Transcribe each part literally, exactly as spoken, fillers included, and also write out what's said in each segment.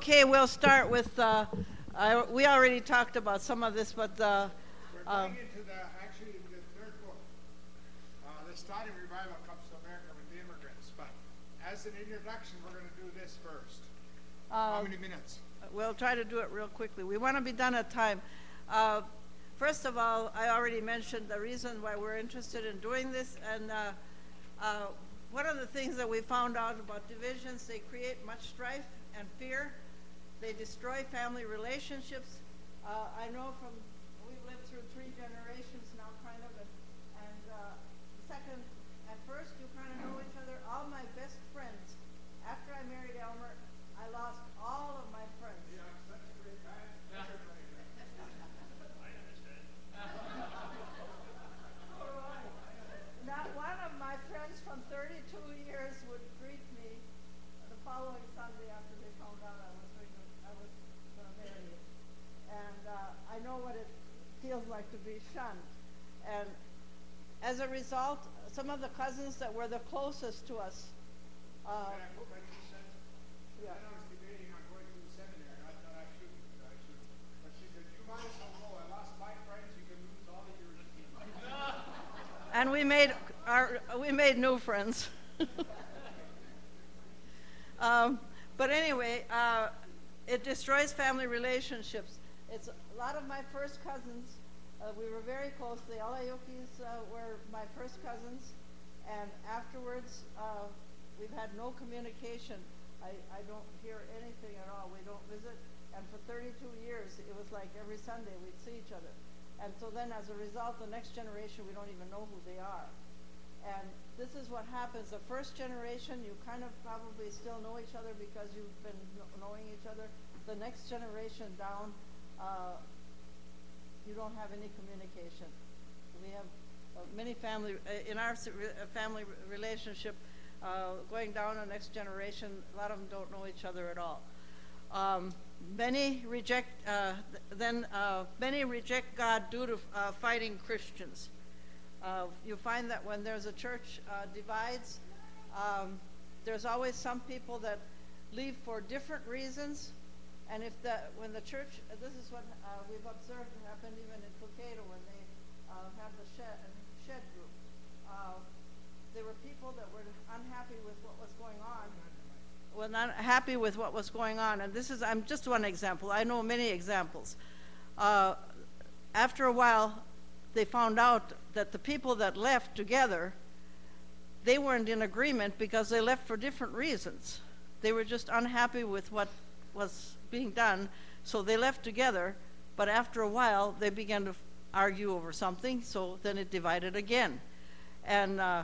Okay, we'll start with, uh, uh, we already talked about some of this, but uh, We're um, going into the, actually, the third book. Uh, the starting revival comes to America with the immigrants, but as an introduction, we're going to do this first. uh, How many minutes? we'll try to do it real quickly. We want to be done at time. Uh, first of all, I already mentioned the reason why we're interested in doing this, and uh, uh, one of the things that we found out about divisions, they create much strife and fear. They destroy family relationships. Uh, I know from, we've lived through three generations now, kind of, and, and uh, second, at first you kind of know each other. All my best friends, after I married Elmer, I lost all of my friends. Yeah, such a great guy. Not one of my friends from thirty-two years would greet me the following Sunday after they found out I was going to, I was going to marry him. And uh, I know what it feels like to be shunned. And as a result, some of the cousins that were the closest to us, uh, Can I put my two cents? yeah. When I was debating on going to the seminary, I thought I shouldn't, I should. But she said, you might as well go. I lost my friends, you can lose all of yours. And we made our we made new friends. um, but anyway, uh, it destroys family relationships. It's a lot of my first cousins. Uh, we were very close. The Alayokis uh, were my first cousins, and afterwards uh, we've had no communication. I, I don't hear anything at all. We don't visit, and for thirty-two years it was like every Sunday we'd see each other. And so then as a result, the next generation, we don't even know who they are. And this is what happens. The first generation, you kind of probably still know each other because you've been knowing each other. The next generation down, uh, you don't have any communication. We have uh, many family, uh, in our uh, family relationship, uh, going down the next generation, a lot of them don't know each other at all. Um, many reject, uh, th then uh, many reject God due to uh, fighting Christians. Uh, you find that when there's a church uh, divides, um, there's always some people that leave for different reasons. And if the, when the church, uh, this is what uh, we've observed happened even in Pukeda when they uh, have the shed, shed group. Uh, there were people that were unhappy with what was going on. Well, not happy with what was going on, and this is, I'm just one example. I know many examples. Uh, after a while, they found out that the people that left together, they weren't in agreement because they left for different reasons. They were just unhappy with what was being done, so they left together, but after a while, they began to argue over something, so then it divided again. And uh,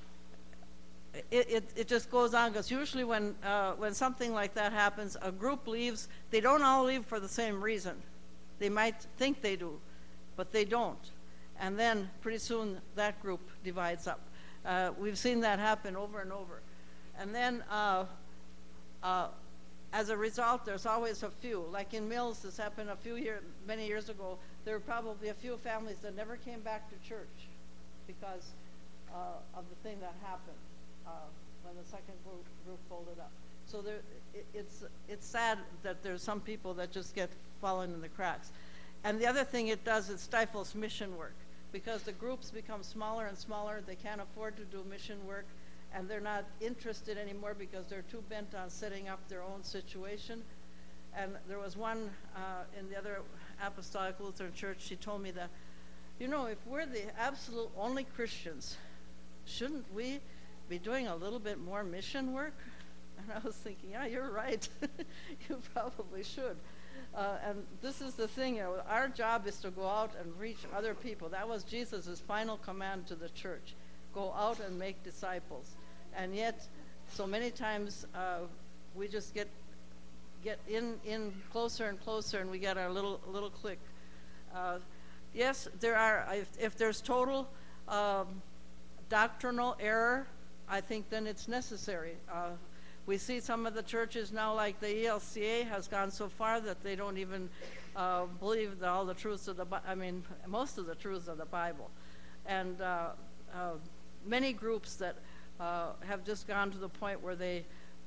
It, it, it just goes on, because usually when, uh, when something like that happens, a group leaves. They don't all leave for the same reason. They might think they do, but they don't. And then pretty soon that group divides up. Uh, we've seen that happen over and over. And then uh, uh, as a result, there's always a few. Like in Mills, this happened a few years, many years ago. There were probably a few families that never came back to church because uh, of the thing that happened. Uh, when the second group, group folded up. So there, it, it's, it's sad that there's some people that just get fallen in the cracks. And the other thing it does, it stifles mission work, because the groups become smaller and smaller. They can't afford to do mission work, and they're not interested anymore because they're too bent on setting up their own situation. And there was one uh, in the other Apostolic Lutheran Church, she told me that, you know, if we're the absolute only Christians, shouldn't we be doing a little bit more mission work? And I was thinking, yeah, you're right. You probably should. Uh, and this is the thing, you know, our job is to go out and reach other people. That was Jesus' final command to the church. Go out and make disciples. And yet, so many times, uh, we just get get in, in closer and closer, and we get our little, little clique. Uh, yes, there are, if, if there's total um, doctrinal error, I think then it's necessary. Uh, we see some of the churches now, like the E L C A has gone so far that they don't even uh, believe that all the truths of the Bible, I mean, most of the truths of the Bible. And uh, uh, many groups that uh, have just gone to the point where they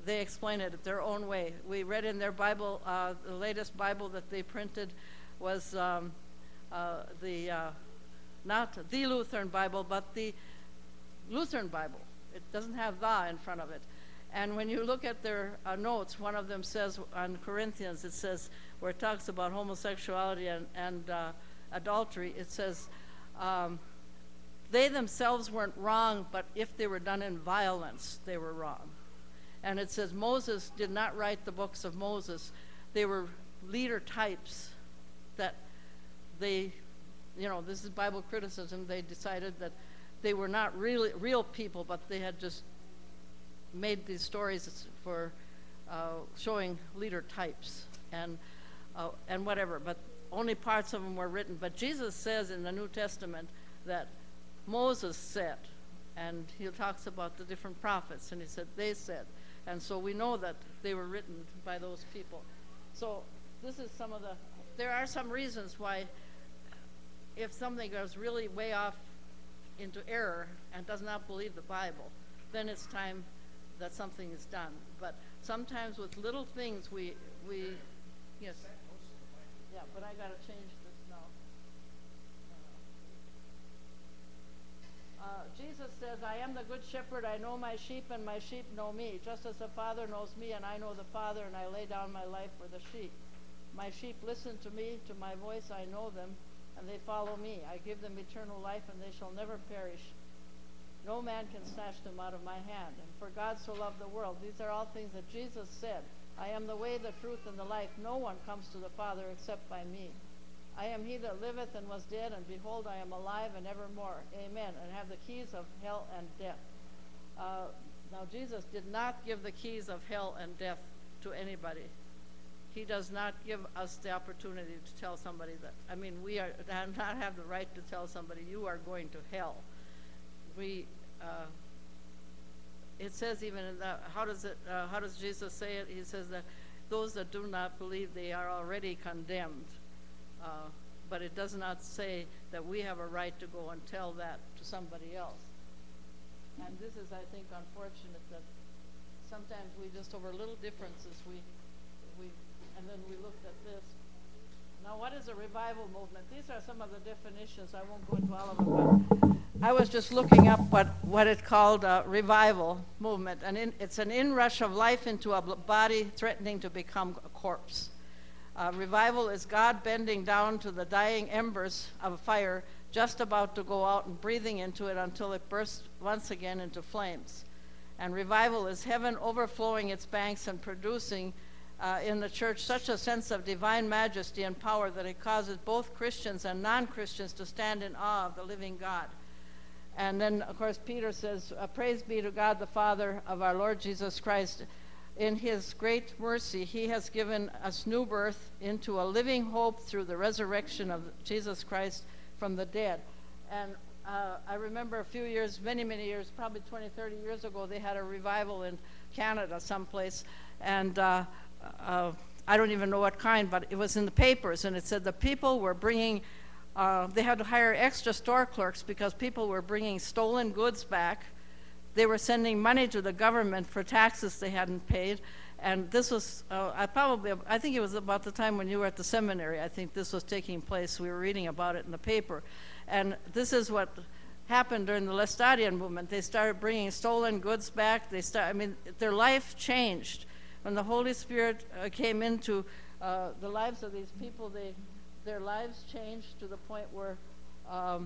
they explain it their own way. We read in their Bible, uh, the latest Bible that they printed was um, uh, the, uh, not the Lutheran Bible, but the Lutheran Bible. It doesn't have the in front of it. And when you look at their uh, notes, one of them says on Corinthians, it says, where it talks about homosexuality and, and uh, adultery, it says, um, they themselves weren't wrong, but if they were done in violence, they were wrong. And it says Moses did not write the books of Moses. They were leader types that they, you know, this is Bible criticism. They decided that they were not really real people, but they had just made these stories for uh, showing leader types and uh, and whatever. But only parts of them were written. But Jesus says in the New Testament that Moses said, and he talks about the different prophets, and he said they said. And so we know that they were written by those people. So this is some of the, there are some reasons why if something goes really way off into error and does not believe the Bible, then it's time that something is done. But sometimes with little things we, we yes. Yeah, but I got to change this now. Uh, Jesus says, I am the good shepherd. I know my sheep, and my sheep know me, just as the Father knows me, and I know the Father, and I lay down my life for the sheep. My sheep listen to me, to my voice I know them, and they follow me. I give them eternal life, and they shall never perish. No man can snatch them out of my hand. And for God so loved the world. These are all things that Jesus said. I am the way, the truth, and the life. No one comes to the Father except by me. I am he that liveth and was dead, and behold, I am alive and evermore. Amen. And have the keys of hell and death. Uh, now, Jesus did not give the keys of hell and death to anybody. He does not give us the opportunity to tell somebody that. I mean, we are do not have the right to tell somebody, you are going to hell. We, uh, it says even in the, how does it, uh, how does Jesus say it? He says that those that do not believe, they are already condemned. Uh, but it does not say that we have a right to go and tell that to somebody else. And this is, I think, unfortunate that sometimes we just, over little differences, we, we, and then we looked at this. Now, what is a revival movement? These are some of the definitions. I won't go into all of them, but I was just looking up what, what it called a revival movement. And in, it's an inrush of life into a body threatening to become a corpse. Uh, revival is God bending down to the dying embers of a fire, just about to go out and breathing into it until it bursts once again into flames. And revival is heaven overflowing its banks and producing uh, in the church such a sense of divine majesty and power that it causes both Christians and non-Christians to stand in awe of the living God. And then, of course, Peter says, uh, praise be to God the Father of our Lord Jesus Christ. In his great mercy, he has given us new birth into a living hope through the resurrection of Jesus Christ from the dead. And uh, I remember a few years, many, many years, probably twenty, thirty years ago, they had a revival in Canada someplace. And uh, uh, I don't even know what kind, but it was in the papers. And it said the people were bringing, uh, they had to hire extra store clerks because people were bringing stolen goods back. They were sending money to the government for taxes they hadn't paid. And this was, uh, I probably, I think it was about the time when you were at the seminary. I think this was taking place. We were reading about it in the paper. And this is what happened during the Laestadian movement. They started bringing stolen goods back. They start, I mean, their life changed. When the Holy Spirit uh, came into uh, the lives of these people, they, their lives changed to the point where, um,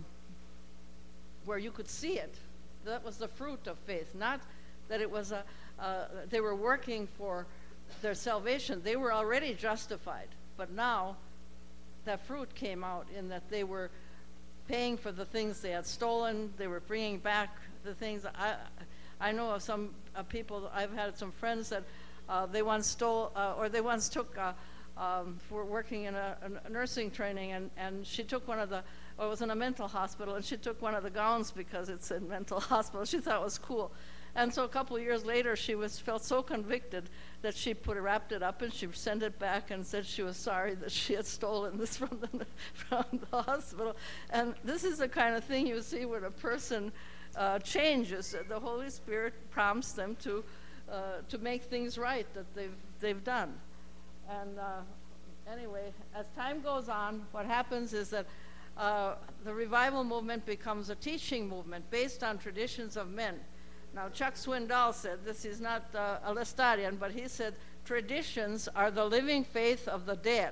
where you could see it. That was the fruit of faith, not that it was a, uh, they were working for their salvation. They were already justified, but now that fruit came out in that they were paying for the things they had stolen. They were bringing back the things. I, I know of some uh, people, I've had some friends that uh, they once stole, uh, or they once took, uh, um, were working in a, a nursing training, and, and she took one of the, or was in a mental hospital, and she took one of the gowns because it said mental hospital. She thought it was cool. And so a couple of years later, she was felt so convicted that she put wrapped it up and she sent it back and said she was sorry that she had stolen this from the, from the hospital. And this is the kind of thing you see when a person uh, changes. The Holy Spirit prompts them to uh, to make things right that they've, they've done. And uh, anyway, as time goes on, what happens is that uh, the revival movement becomes a teaching movement based on traditions of men. Now, Chuck Swindoll said, this is not uh, a Lestadian, but he said, traditions are the living faith of the dead,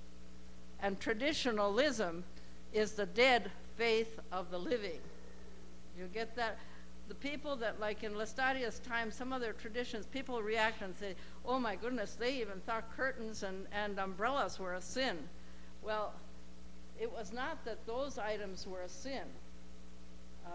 and traditionalism is the dead faith of the living. You get that? The people that, like in Lestadia's time, some of their traditions, people react and say, oh my goodness, they even thought curtains and, and umbrellas were a sin. Well, it was not that those items were a sin, uh,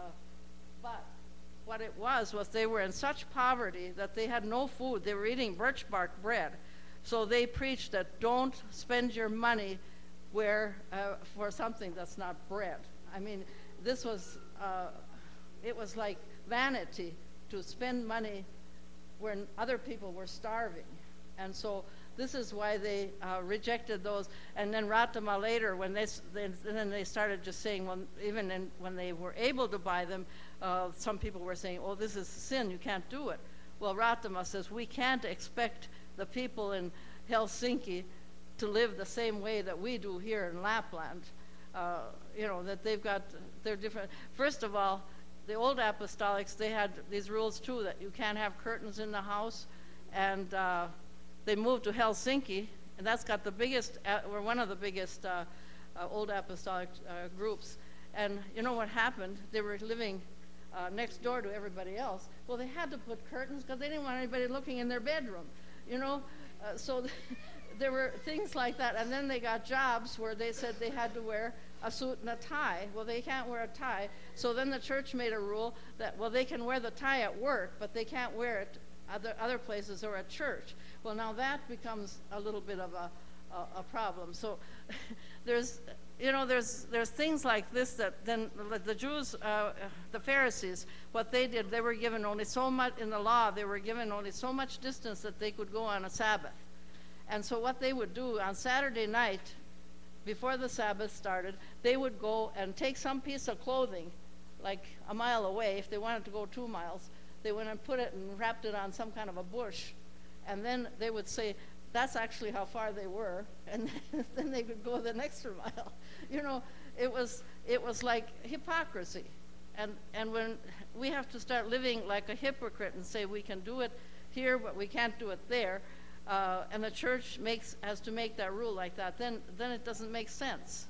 but what it was was they were in such poverty that they had no food. They were eating birch bark bread. So they preached that don't spend your money where uh, for something that's not bread. I mean, this was, uh, it was like vanity to spend money when other people were starving. And so this is why they uh, rejected those. And then Ratama later, when they, they then they started just saying, well, even in, when they were able to buy them, uh, some people were saying, oh, this is sin, you can't do it. Well, Ratama says, we can't expect the people in Helsinki to live the same way that we do here in Lapland. Uh, you know, that they've got, they're different. First of all, the old apostolics, they had these rules too, that you can't have curtains in the house, and uh, they moved to Helsinki, and that's got the biggest, uh, or one of the biggest uh, uh, old apostolic uh, groups. And you know what happened? They were living uh, next door to everybody else. Well, they had to put curtains because they didn't want anybody looking in their bedroom, you know? Uh, so there were things like that. And then they got jobs where they said they had to wear a suit and a tie. Well, they can't wear a tie. So then the church made a rule that, well, they can wear the tie at work, but they can't wear it other, other places or at church. Well, now that becomes a little bit of a, a, a problem. So there's, you know, there's, there's things like this that then the Jews, uh, the Pharisees, what they did, they were given only so much, in the law, they were given only so much distance that they could go on a Sabbath. And so what they would do on Saturday night, before the Sabbath started, they would go and take some piece of clothing, like a mile away, if they wanted to go two miles, they went and put it and wrapped it on some kind of a bush. And then they would say, that's actually how far they were, and then they could go the next mile. You know, it was, it was like hypocrisy. And, and when we have to start living like a hypocrite and say we can do it here, but we can't do it there, uh, and the church makes, has to make that rule like that, then, then it doesn't make sense.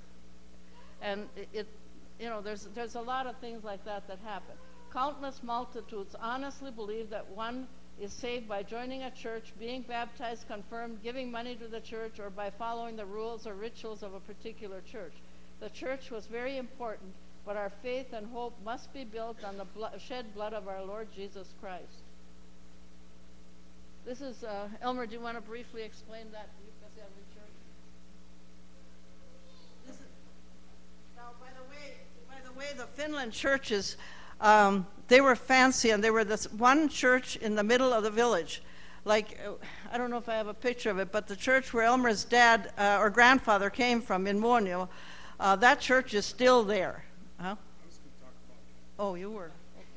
And it, it, you know, there's, there's a lot of things like that that happen. Countless multitudes honestly believe that one is saved by joining a church, being baptized, confirmed, giving money to the church, or by following the rules or rituals of a particular church. The church was very important, but our faith and hope must be built on the blood, shed blood of our Lord Jesus Christ. This is, uh, Elmer, do you want to briefly explain that? Church? This is, now, by the way, by the way, the Finland churches, Um, they were fancy, and they were this one church in the middle of the village. Like, uh, I don't know if I have a picture of it, but the church where Elmer's dad uh, or grandfather came from in Muonio, uh, that church is still there. Huh? Oh, you were.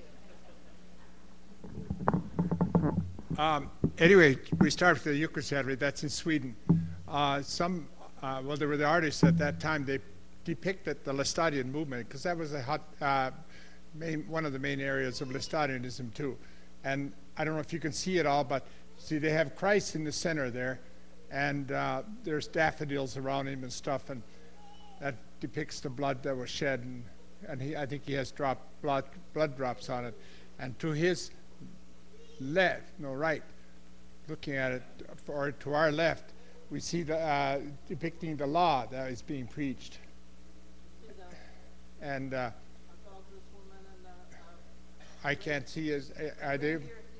Um, anyway, we start with the Jukkasjärvi, that's in Sweden. Uh, some, uh, well, there were the artists at that time, they depicted the Lestadian movement, because that was a hot, uh, main, one of the main areas of Lestadianism too. And I don't know if you can see it all, but see, they have Christ in the center there, and uh, there's daffodils around him and stuff, and that depicts the blood that was shed, and, and he, I think he has drop, blood, blood drops on it. And to his left, no, right, looking at it, or to our left, we see the uh, depicting the law that is being preached. And uh, I can't see as are they?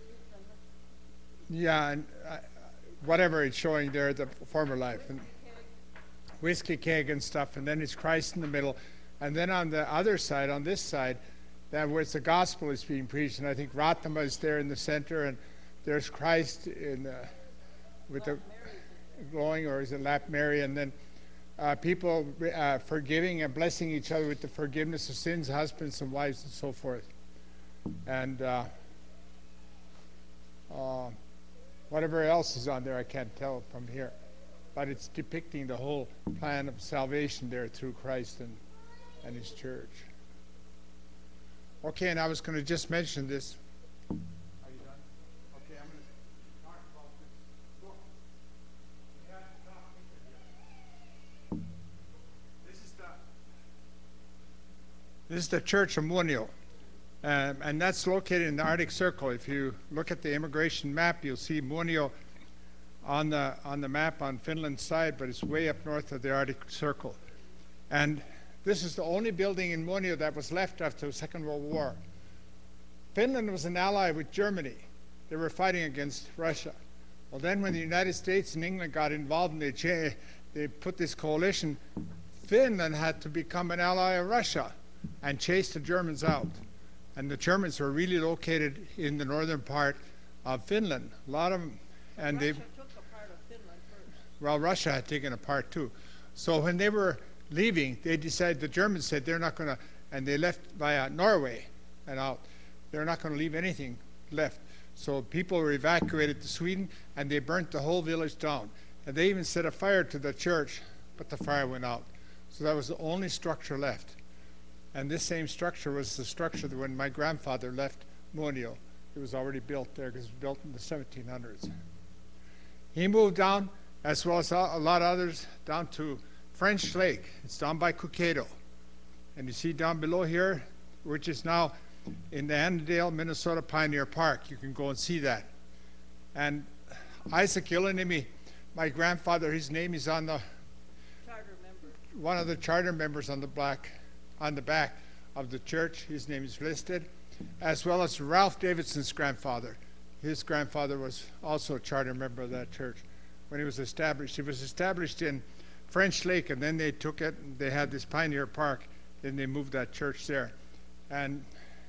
Yeah, and uh, whatever it's showing there, the former life, and whiskey keg and stuff, and then it's Christ in the middle, and then on the other side, on this side, that where the gospel is being preached, and I think Ratama is there in the center, and there's Christ in the, with the glowing, or is it Lap Mary, and then uh, people uh, forgiving and blessing each other with the forgiveness of sins, husbands and wives and so forth. And uh, uh, whatever else is on there, I can't tell from here. But it's depicting the whole plan of salvation there through Christ and, and his church. Okay, and I was going to just mention this. Are you done? Okay, I'm going to talk about this book. We have to talk here. This is the This is the Church of Muonio. Um, and that's located in the Arctic Circle. If you look at the immigration map, you'll see Muonio on the on the map on Finland's side, but it's way up north of the Arctic Circle. And this is the only building in Muonio that was left after the Second World War. Finland was an ally with Germany. They were fighting against Russia. Well, then when the United States and England got involved and they, cha- they put this coalition, Finland had to become an ally of Russia and chase the Germans out. And the Germans were really located in the northern part of Finland. A lot of them, and Russia they took a part of Finland first. well, Russia had taken a part too. So when they were leaving, they decided, the Germans said they're not going to, and they left via Norway and out. They're not going to leave anything left. So people were evacuated to Sweden, and they burnt the whole village down. And they even set a fire to the church, but the fire went out. So that was the only structure left. And this same structure was the structure that when my grandfather left Muonio, it was already built there because it was built in the seventeen hundreds. He moved down, as well as a lot of others, down to French Lake. It's down by Cokato. And you see down below here, which is now in the Annandale, Minnesota Pioneer Park. You can go and see that. And Isaac Gillenimy, my grandfather, his name is on the Charter member. one of the charter members on the black on the back of the church. His name is listed, as well as Ralph Davidson's grandfather. His grandfather was also a charter member of that church when it was established. It was established in French Lake, and then they took it, and they had this Pioneer Park, then they moved that church there. And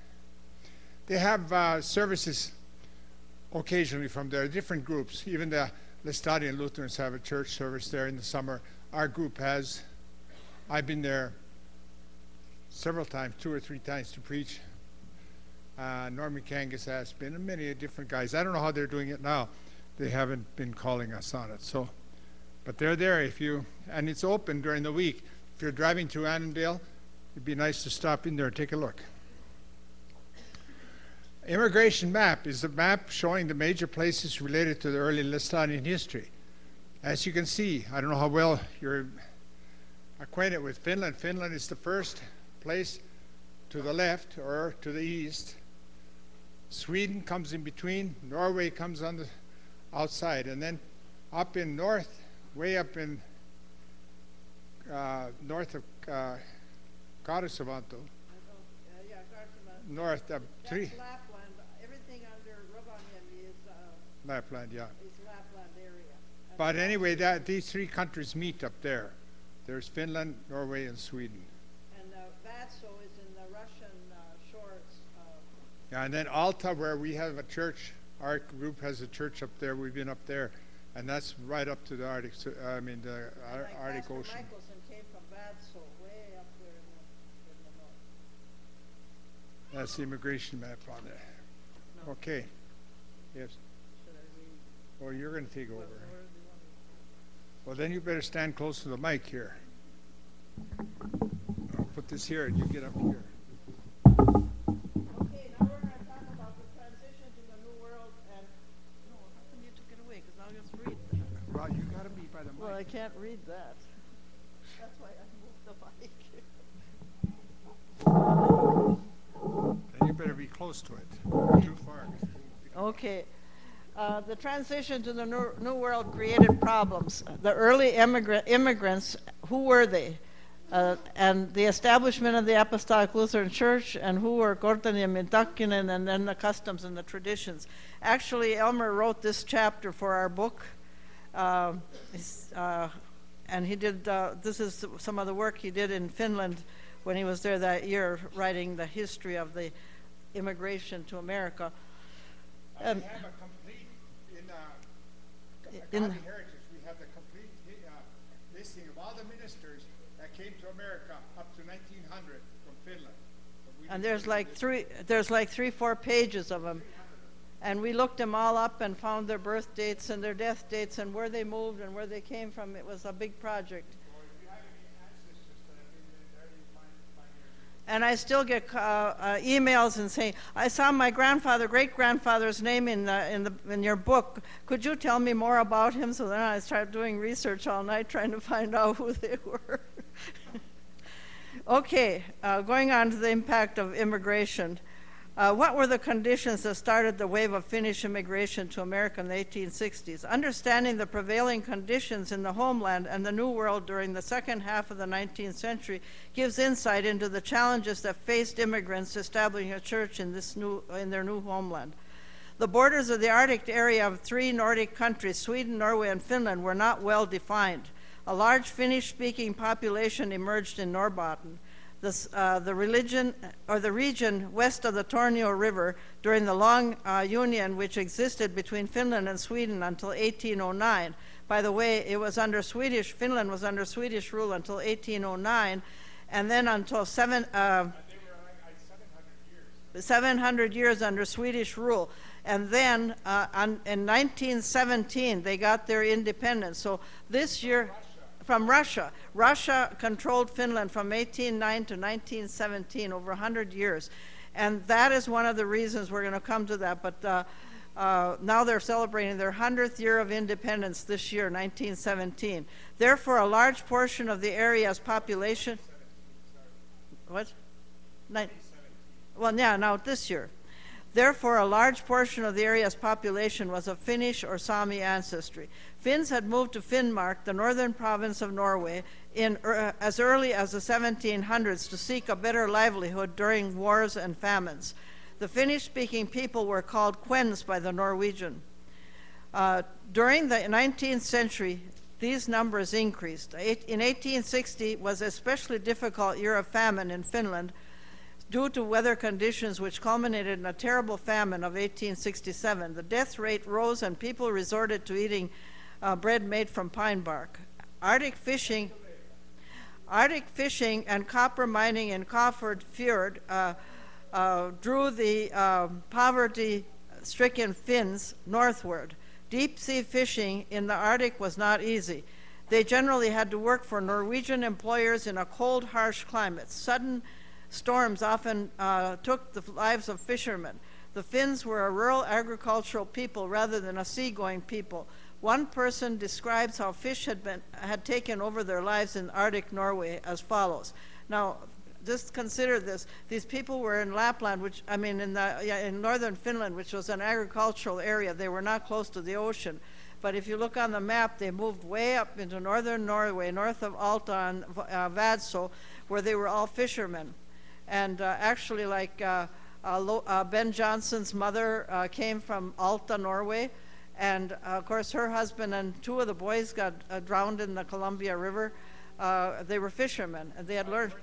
they have uh, services occasionally from there, different groups. Even the Lestadian Lutherans have a church service there in the summer. Our group has. I've been there several times, two or three times to preach. Uh, Norman Kangas has been, and many different guys. I don't know how they're doing it now. They haven't been calling us on it. So, but they're there if you, and it's open during the week. If you're driving through Annandale, it'd be nice to stop in there and take a look. Immigration map is a map showing the major places related to the early Lestadian history. As you can see, I don't know how well you're acquainted with Finland. Finland is the first place to the left or to the east. Sweden comes in between. Norway comes on the outside. And then up in north, way up in uh, north of uh, Kaarisavanto, Uh, yeah, Kaarisavanto. north of three, That's Lapland. Everything under Rovaniemi is, uh, Lapland, yeah. is Lapland area. And But anyway, that, these three countries meet up there. There's Finland, Norway, and Sweden. And uh, Vaso is in the Russian uh, shores. Uh, Yeah, and then Alta, where we have a church, our group has a church up there. We've been up there, and that's right up to the Arctic. Uh, I mean, the Ar- like Arctic Pastor Ocean. Michelson came from Vaso, way up there in the, in the north. That's the immigration map on there. No. Okay. Yes. Should I read? Well, you're going to take over. Where, where do you want me? Well, then you better stand close to the mic here. I'll put this here, and you get up here. Okay, now we're going to talk about the transition to the New World, and no, how come you took it away? Because I'll just read that. Well, you got to be by the mic. Well, I can't read that. That's why I moved the mic. Then you better be close to it. Too far. Okay. Uh, the transition to the New, New World created problems. The early immigrant, immigrants, who were they? Uh, and the establishment of the Apostolic Lutheran Church, and who were Kortani and Mintakinen, and then the customs and the traditions. Actually, Elmer wrote this chapter for our book, uh, uh, and he did, uh, this is some of the work he did in Finland when he was there that year, writing the history of the immigration to America. Uh, Um, we have a complete, in uh, in- Godly Heritage, we have the complete uh, listing of all the ministers that came to America up to nineteen hundred from Finland. But we And didn't there's put it in like this- three, there's like three, four pages of them. And we looked them all up and found their birth dates and their death dates and where they moved and where they came from. It was a big project. And I still get uh, uh, emails and saying, I saw my grandfather, great-grandfather's name in, the, in, the, in your book. Could you tell me more about him? So then I started doing research all night trying to find out who they were. Okay, uh, going on to the impact of immigration. Uh, what were the conditions that started the wave of Finnish immigration to America in the eighteen sixties? Understanding the prevailing conditions in the homeland and the New World during the second half of the nineteenth century gives insight into the challenges that faced immigrants establishing a church in, this new, in their new homeland. The borders of the Arctic area of three Nordic countries, Sweden, Norway, and Finland, were not well defined. A large Finnish-speaking population emerged in Norrbotten. This, uh, the religion or the region west of the Tornio River during the long uh, union which existed between Finland and Sweden until eighteen oh nine. By the way, it was under Swedish, Finland was under Swedish rule until eighteen oh nine, and then until seven, uh, seven hundred years under Swedish rule. And then uh, on, in nineteen seventeen, they got their independence. So this year, from Russia. Russia controlled Finland from eighteen oh nine to nineteen seventeen, over one hundred years. And that is one of the reasons we're going to come to that. But uh, uh, now they're celebrating their hundredth year of independence this year, nineteen seventeen. Therefore, a large portion of the area's population... What? Nin well, yeah, now this year. Therefore, a large portion of the area's population was of Finnish or Sami ancestry. Finns had moved to Finnmark, the northern province of Norway, in, uh, as early as the seventeen hundreds to seek a better livelihood during wars and famines. The Finnish-speaking people were called Kvens by the Norwegian. Uh, during the nineteenth century, these numbers increased. In eighteen sixty was an especially difficult year of famine in Finland, due to weather conditions which culminated in a terrible famine of eighteen sixty-seven. The death rate rose and people resorted to eating uh, bread made from pine bark. Arctic fishing, Arctic fishing and copper mining in Kofod Fjord uh, uh, drew the uh, poverty-stricken Finns northward. Deep-sea fishing in the Arctic was not easy. They generally had to work for Norwegian employers in a cold, harsh climate. Sudden storms often uh, took the lives of fishermen. The Finns were a rural agricultural people rather than a seagoing people. One person describes how fish had, been, had taken over their lives in Arctic Norway as follows. Now, just consider this. These people were in Lapland, which, I mean, in, the, yeah, in northern Finland, which was an agricultural area. They were not close to the ocean. But if you look on the map, they moved way up into northern Norway, north of Alta and uh, Vadsø, where they were all fishermen. And uh, actually, like uh, uh, Lo uh, Ben Johnson's mother uh, came from Alta, Norway, and uh, of course her husband and two of the boys got uh, drowned in the Columbia River. Uh, they were fishermen, and they had learned.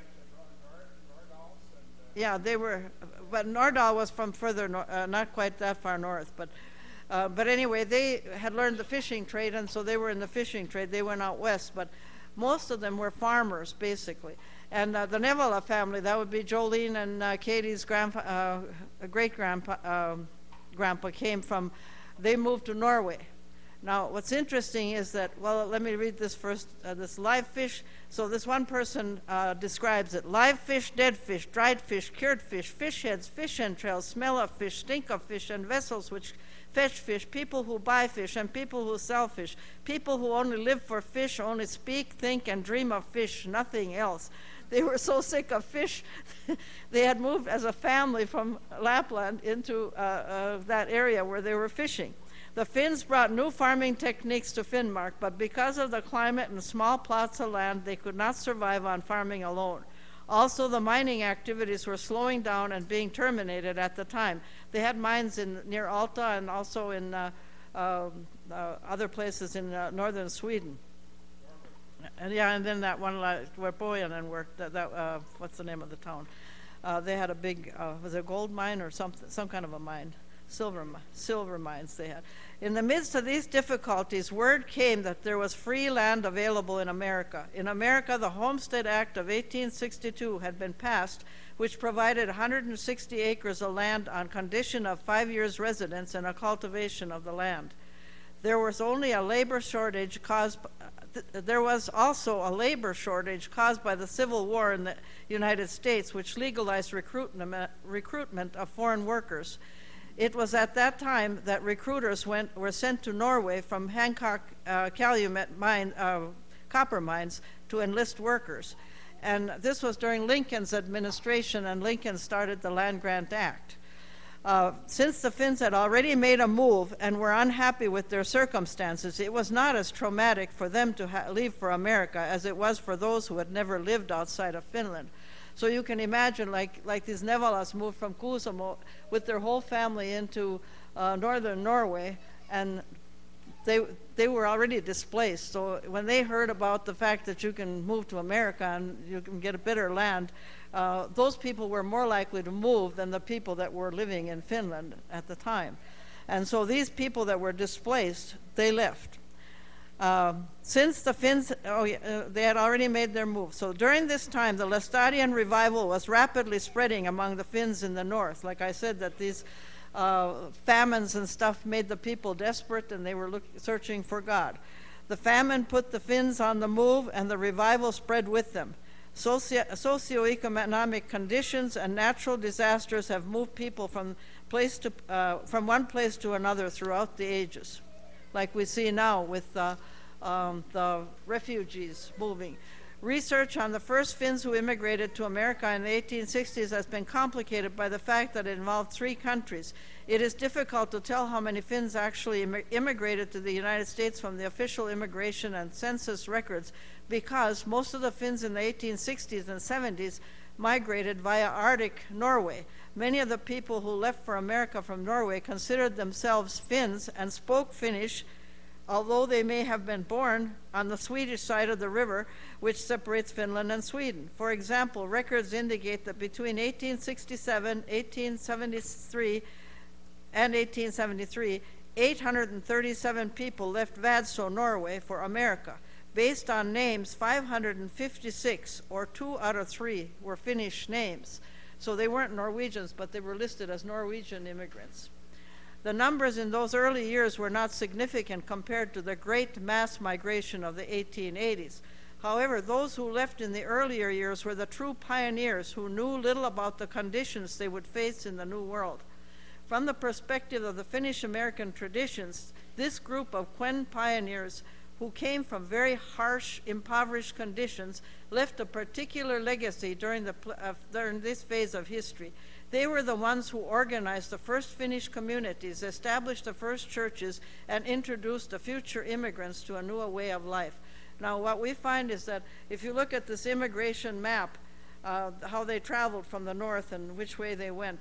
Yeah, they were, but Nordahl was from further, nor uh, not quite that far north, but uh, but anyway, they had learned the fishing trade, and so they were in the fishing trade. They went out west, but most of them were farmers, basically. And uh, the Nevala family, that would be Jolene and uh, Katie's grandpa, uh, great-grandpa um, grandpa came from, they moved to Norway. Now, what's interesting is that, well, let me read this first, uh, this live fish. So this one person uh, describes it. Live fish, dead fish, dried fish, cured fish, fish heads, fish entrails, smell of fish, stink of fish, and vessels which fetch fish, people who buy fish, and people who sell fish, people who only live for fish, only speak, think, and dream of fish, nothing else. They were so sick of fish, they had moved as a family from Lapland into uh, uh, that area where they were fishing. The Finns brought new farming techniques to Finnmark, but because of the climate and small plots of land, they could not survive on farming alone. Also, the mining activities were slowing down and being terminated at the time. They had mines in near Alta and also in uh, uh, uh, other places in uh, northern Sweden. And yeah, and then that one where Pohjonen worked, that, that uh, what's the name of the town? Uh, they had a big, uh, was it a gold mine or something, some kind of a mine. silver, silver mines they had. In the midst of these difficulties, word came that there was free land available in America. In America, the Homestead Act of eighteen sixty-two had been passed, which provided one hundred sixty acres of land on condition of five years' residence and a cultivation of the land. There was only a labor shortage caused. Th there was also a labor shortage caused by the Civil War in the United States, which legalized recruitment recruitment of foreign workers. It was at that time that recruiters went, were sent to Norway from Hancock uh, Calumet mine, uh, copper mines to enlist workers. And this was during Lincoln's administration, and Lincoln started the Land Grant Act. Uh, since the Finns had already made a move and were unhappy with their circumstances, it was not as traumatic for them to ha leave for America as it was for those who had never lived outside of Finland. So you can imagine, like, like these Nevalas moved from Kuusamo with their whole family into uh, northern Norway, and they, they were already displaced. So when they heard about the fact that you can move to America and you can get a better land, uh, those people were more likely to move than the people that were living in Finland at the time. And so these people that were displaced, they left. Uh, since the Finns, oh, yeah, uh, they had already made their move. So during this time, the Lestadian revival was rapidly spreading among the Finns in the north. Like I said, that these uh, famines and stuff made the people desperate, and they were look, searching for God. The famine put the Finns on the move, and the revival spread with them. Socio socioeconomic conditions and natural disasters have moved people from place to uh, from one place to another throughout the ages, like we see now with uh, um, the refugees moving. Research on the first Finns who immigrated to America in the eighteen sixties has been complicated by the fact that it involved three countries. It is difficult to tell how many Finns actually Im immigrated to the United States from the official immigration and census records, because most of the Finns in the eighteen sixties and seventies migrated via Arctic Norway. Many of the people who left for America from Norway considered themselves Finns and spoke Finnish, although they may have been born on the Swedish side of the river, which separates Finland and Sweden. For example, records indicate that between eighteen sixty-seven, eighteen seventy-three, and eighteen seventy-three, eight hundred thirty-seven people left Vadsø, Norway, for America. Based on names, five hundred fifty-six, or two out of three, were Finnish names. So they weren't Norwegians, but they were listed as Norwegian immigrants. The numbers in those early years were not significant compared to the great mass migration of the eighteen eighties. However, those who left in the earlier years were the true pioneers who knew little about the conditions they would face in the New World. From the perspective of the Finnish-American traditions, this group of Quen pioneers who came from very harsh, impoverished conditions left a particular legacy during, the, uh, during this phase of history. They were the ones who organized the first Finnish communities, established the first churches, and introduced the future immigrants to a new way of life. Now, what we find is that if you look at this immigration map, uh, how they traveled from the north and which way they went,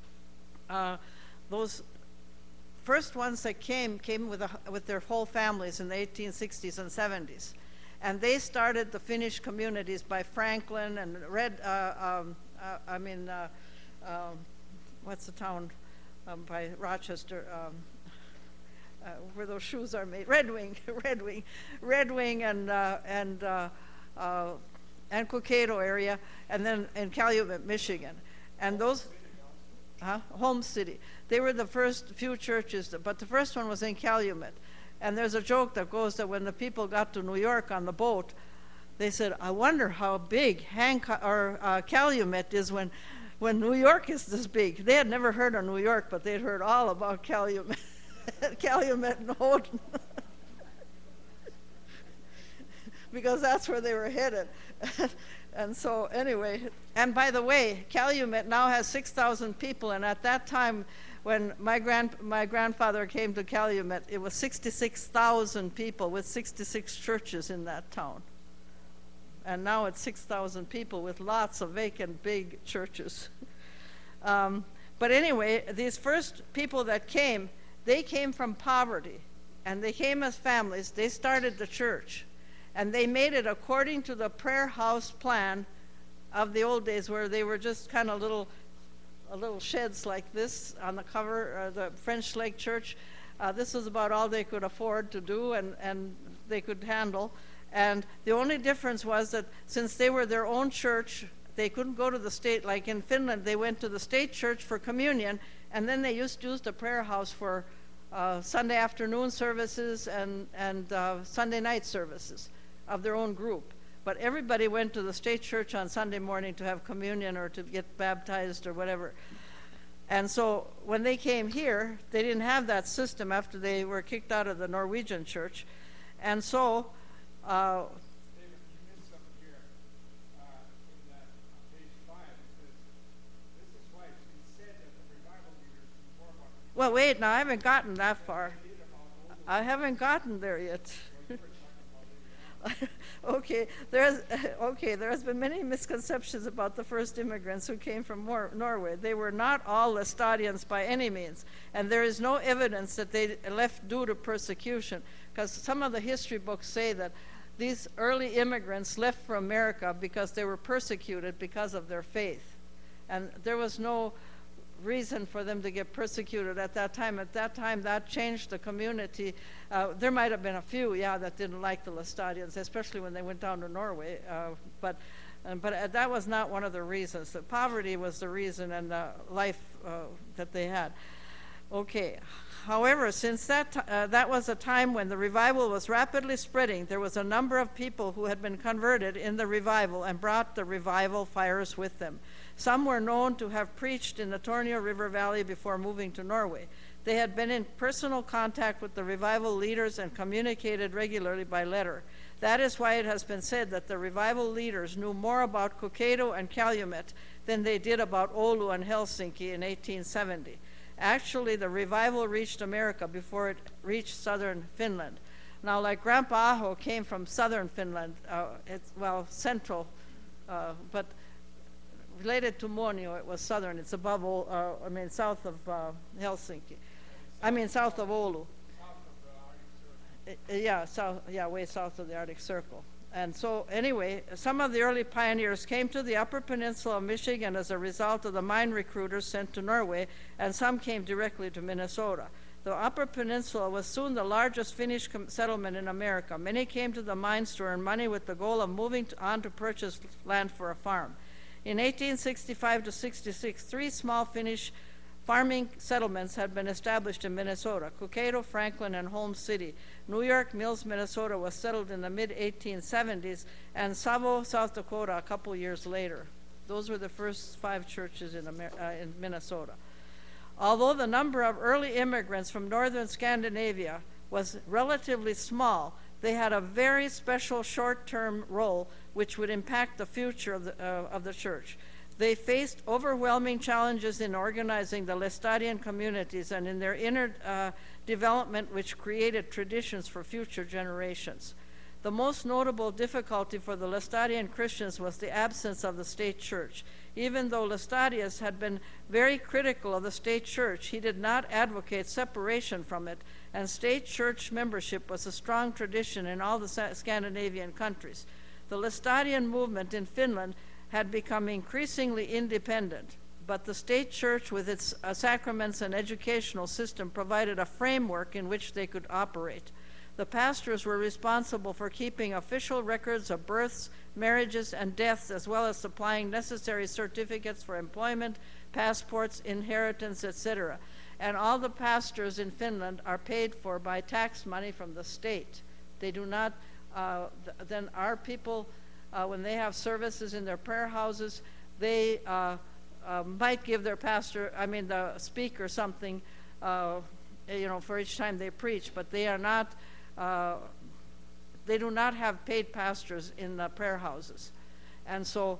uh, those first ones that came came with, a, with their whole families in the eighteen sixties and seventies. And they started the Finnish communities by Franklin and Red, uh, um, uh, I mean, uh, um, what's the town um, by Rochester, um, uh, where those shoes are made? Red Wing, Red Wing, Red Wing and, uh, and, uh, uh, and Cokato area, and then in Calumet, Michigan. And those, huh? Home City. They were the first few churches, but the first one was in Calumet. And there's a joke that goes that when the people got to New York on the boat, they said, I wonder how big Hancock, or uh, Calumet is when, when New York is this big. They had never heard of New York, but they'd heard all about Calumet, Calumet and Houghton. Because that's where they were headed. And so anyway, and by the way, Calumet now has six thousand people, and at that time, when my, grand, my grandfather came to Calumet, it was sixty-six thousand people with sixty-six churches in that town. And now it's six thousand people with lots of vacant big churches. um, but anyway, these first people that came, they came from poverty, and they came as families. They started the church, and they made it according to the prayer house plan of the old days, where they were just kind of little uh, little sheds like this on the cover, uh, the French Lake Church. Uh, this was about all they could afford to do and, and they could handle. And the only difference was that since they were their own church, they couldn't go to the state. Like in Finland, they went to the state church for communion, and then they used, used the prayer house for uh, Sunday afternoon services and, and uh, Sunday night services of their own group. But everybody went to the state church on Sunday morning to have communion or to get baptized or whatever. And so when they came here, they didn't have that system after they were kicked out of the Norwegian church. And so uh, David, you missed something here. Uh, in that, on page five, it says, this is why she said that the revival leaders knew more about well, wait, now I haven't gotten that far. I haven't gotten there yet. okay, there's okay. There has been many misconceptions about the first immigrants who came from Mor Norway. They were not all Lestadians by any means, and there is no evidence that they left due to persecution. Because some of the history books say that these early immigrants left for America because they were persecuted because of their faith, and there was no reason for them to get persecuted at that time. At that time, that changed the community. Uh, there might have been a few, yeah, that didn't like the Lestadians, especially when they went down to Norway. Uh, but um, but uh, that was not one of the reasons. The poverty was the reason, and the life uh, that they had. Okay. However, since that uh, that was a time when the revival was rapidly spreading, there was a number of people who had been converted in the revival and brought the revival fires with them. Some were known to have preached in the Tornio River Valley before moving to Norway. They had been in personal contact with the revival leaders and communicated regularly by letter. That is why it has been said that the revival leaders knew more about Kokeido and Calumet than they did about Oulu and Helsinki in eighteen seventy. Actually, the revival reached America before it reached southern Finland. Now, like Grandpa Aho came from southern Finland, uh, it's, well, central, uh, but related to Muonio, it was southern. It's above, uh, I mean, south of uh, Helsinki. I mean, south of Oulu. south of the Arctic Circle. Uh, Yeah, south, yeah, way south of the Arctic Circle. And so, anyway, some of the early pioneers came to the Upper Peninsula of Michigan as a result of the mine recruiters sent to Norway, and some came directly to Minnesota. The Upper Peninsula was soon the largest Finnish settlement in America. Many came to the mines to earn money with the goal of moving to, on to purchase land for a farm. In eighteen sixty-five to sixty-six, three small Finnish farming settlements had been established in Minnesota: Kokeido, Franklin, and Holmes City. New York Mills, Minnesota was settled in the mid eighteen seventies, and Savo, South Dakota, a couple years later. Those were the first five churches in, Amer uh, in Minnesota. Although the number of early immigrants from northern Scandinavia was relatively small, they had a very special short-term role which would impact the future of the, uh, of the church. They faced overwhelming challenges in organizing the Lestadian communities and in their inner uh, development, which created traditions for future generations. The most notable difficulty for the Lestadian Christians was the absence of the state church. Even though Lestadius had been very critical of the state church, he did not advocate separation from it, and state church membership was a strong tradition in all the Scandinavian countries. The Lestadian movement in Finland had become increasingly independent, but the state church with its uh, sacraments and educational system provided a framework in which they could operate. The pastors were responsible for keeping official records of births, marriages, and deaths, as well as supplying necessary certificates for employment, passports, inheritance, et cetera. And all the pastors in Finland are paid for by tax money from the state. They do not, uh, th then our people, uh, when they have services in their prayer houses, they uh, uh, might give their pastor, I mean the speaker, something, uh, you know, for each time they preach, but they are not, uh, they do not have paid pastors in the prayer houses. And so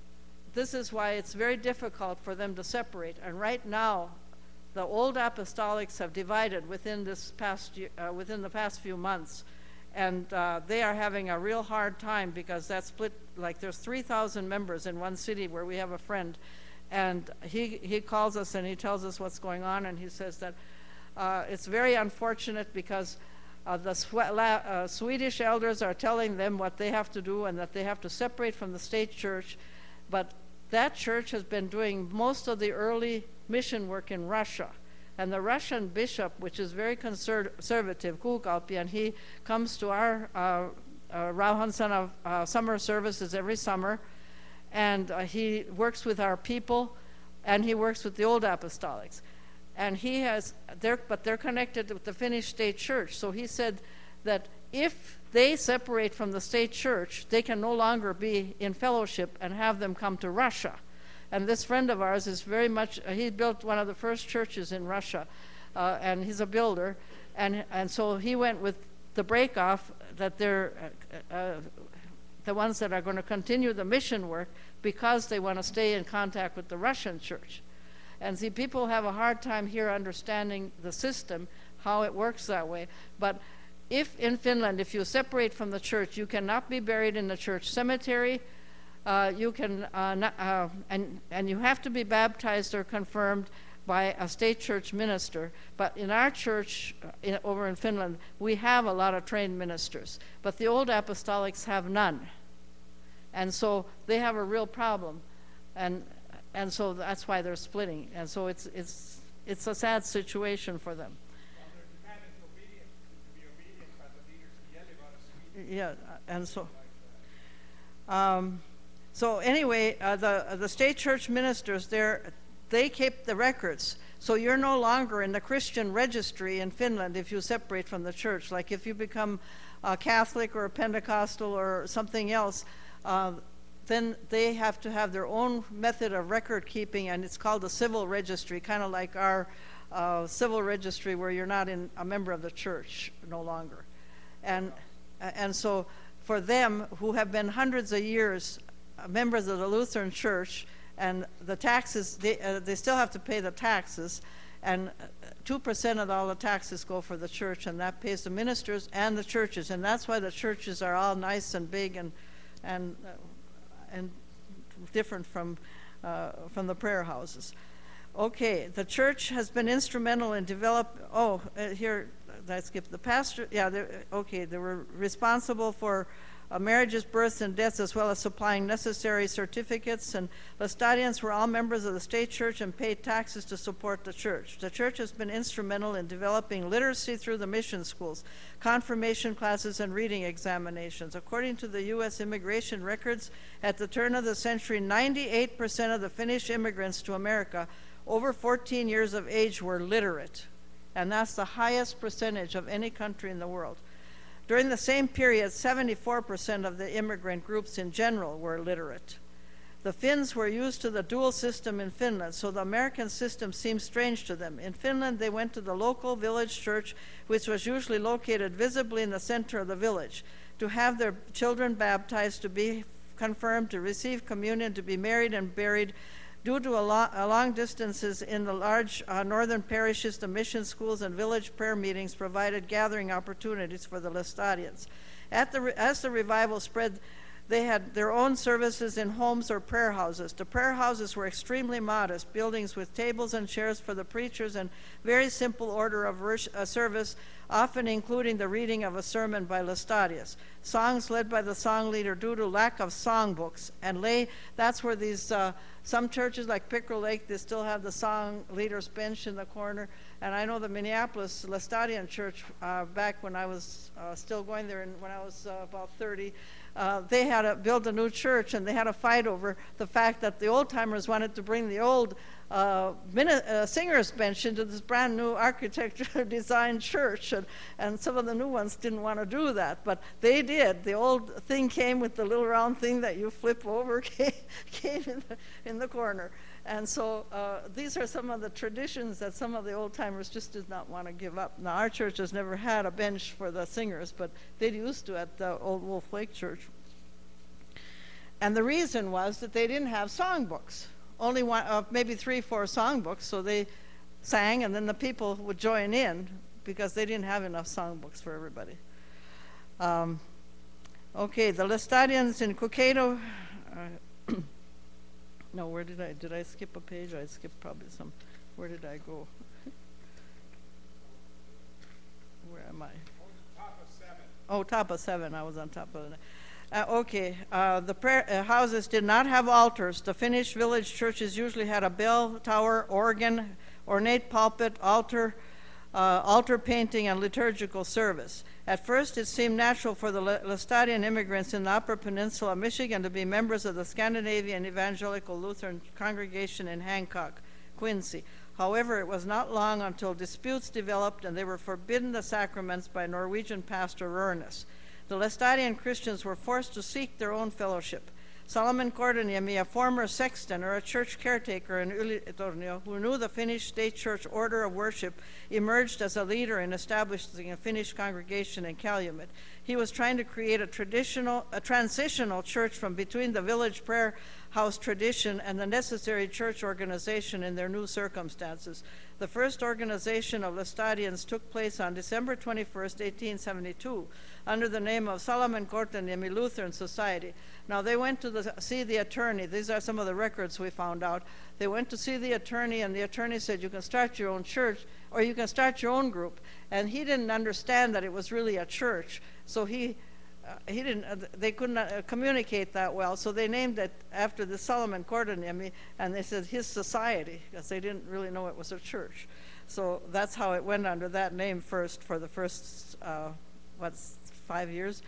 this is why it's very difficult for them to separate. And right now, the old apostolics have divided within this past year, uh, within the past few months, and uh, they are having a real hard time because that split. Like there's three thousand members in one city where we have a friend, and he he calls us and he tells us what's going on, and he says that uh, it's very unfortunate because uh, the Swe la uh, Swedish elders are telling them what they have to do and that they have to separate from the state church, but that church has been doing most of the early mission work in Russia. And the Russian bishop, which is very conservative, Kukalpian, he comes to our uh, uh, Rauhansana uh, summer services every summer, and uh, he works with our people, and he works with the old apostolics. And he has, they're, but they're connected with the Finnish state church. So he said that if they separate from the state church, they can no longer be in fellowship and have them come to Russia. And this friend of ours is very much, uh, he built one of the first churches in Russia, uh, and he's a builder. And, and so he went with the break-off that they're uh, uh, the ones that are going to continue the mission work because they want to stay in contact with the Russian church. And see, people have a hard time here understanding the system, how it works that way. But if in Finland, if you separate from the church, you cannot be buried in the church cemetery. Uh, you can, uh, not, uh, and, and you have to be baptized or confirmed by a state church minister. But in our church uh, in, over in Finland, we have a lot of trained ministers. But the old apostolics have none. And so they have a real problem. And, and so that's why they're splitting. And so it's, it's, it's a sad situation for them. Yeah, and so... Um, So anyway, uh, the uh, the state church ministers, they keep the records. So you're no longer in the Christian registry in Finland if you separate from the church. Like if you become a Catholic or a Pentecostal or something else, uh, then they have to have their own method of record keeping, and it's called the civil registry, kind of like our uh, civil registry where you're not in a member of the church no longer. And and so for them who have been hundreds of years members of the Lutheran Church, and the taxes, they, uh, they still have to pay the taxes, and two percent of all the taxes go for the church, and that pays the ministers and the churches, and that's why the churches are all nice and big and and uh, and different from uh, from the prayer houses. Okay, the church has been instrumental in develop. Oh, uh, here I skipped the pastor. Yeah, okay, they were responsible for Uh, marriages, births, and deaths, as well as supplying necessary certificates. And Laestadians were all members of the state church and paid taxes to support the church. The church has been instrumental in developing literacy through the mission schools, confirmation classes, and reading examinations. According to the U S immigration records, at the turn of the century, ninety-eight percent of the Finnish immigrants to America over fourteen years of age were literate. And that's the highest percentage of any country in the world. During the same period, seventy-four percent of the immigrant groups in general were literate. The Finns were used to the dual system in Finland, so the American system seemed strange to them. In Finland, they went to the local village church, which was usually located visibly in the center of the village, to have their children baptized, to be confirmed, to receive communion, to be married and buried. Due to a, lo a long distances in the large uh, northern parishes, the mission schools and village prayer meetings provided gathering opportunities for the Laestadians. At the as the revival spread, they had their own services in homes or prayer houses. The prayer houses were extremely modest, buildings with tables and chairs for the preachers and very simple order of uh, service, often including the reading of a sermon by Laestadius. Songs led by the song leader due to lack of songbooks. And lay, that's where these, uh, some churches like Pickerel Lake, they still have the song leader's bench in the corner. And I know the Minneapolis Laestadian church, uh, back when I was uh, still going there and when I was uh, about thirty, Uh, they had to build a new church, and they had a fight over the fact that the old-timers wanted to bring the old uh, uh, singer's bench into this brand new architecture designed church, and, and some of the new ones didn't want to do that, but they did. The old thing came with the little round thing that you flip over, came, came in, the, in the corner. And so uh, these are some of the traditions that some of the old-timers just did not want to give up. Now, our church has never had a bench for the singers, but they used to at the old Wolf Lake Church. And the reason was that they didn't have songbooks. Only one, uh, maybe three, four songbooks, so they sang, and then the people would join in because they didn't have enough songbooks for everybody. Um, okay, the Laestadians in Kokeido, uh, no, where did I, did I skip a page? I skipped probably some, where did I go? Where am I? Top of seven. Oh, top of seven, I was on top of it. Uh, okay, uh, the prayer uh, houses did not have altars. The Finnish village churches usually had a bell tower, organ, ornate pulpit, altar, uh, altar painting, and liturgical service. At first, it seemed natural for the Laestadian immigrants in the Upper Peninsula of Michigan to be members of the Scandinavian Evangelical Lutheran Congregation in Hancock, Quincy. However, it was not long until disputes developed and they were forbidden the sacraments by Norwegian pastor Rørnes. The Laestadian Christians were forced to seek their own fellowship. Solomon Korteniemi, a former sexton or a church caretaker in Ylitornio, who knew the Finnish state church order of worship, emerged as a leader in establishing a Finnish congregation in Calumet. He was trying to create a traditional, a transitional church from between the village prayer house tradition and the necessary church organization in their new circumstances. The first organization of Laestadians took place on December twenty-first, eighteen seventy-two, under the name of Solomon Korteniemi Lutheran Society. Now, they went to the, see the attorney. These are some of the records we found out. They went to see the attorney, and the attorney said, you can start your own church, or you can start your own group. And he didn't understand that it was really a church, so he Uh, he didn't, uh, they couldn't uh, communicate that well, so they named it after the Solomon Korteniemi, and they said his society, because they didn't really know it was a church. So that's how it went under that name first for the first, uh, what's, five years.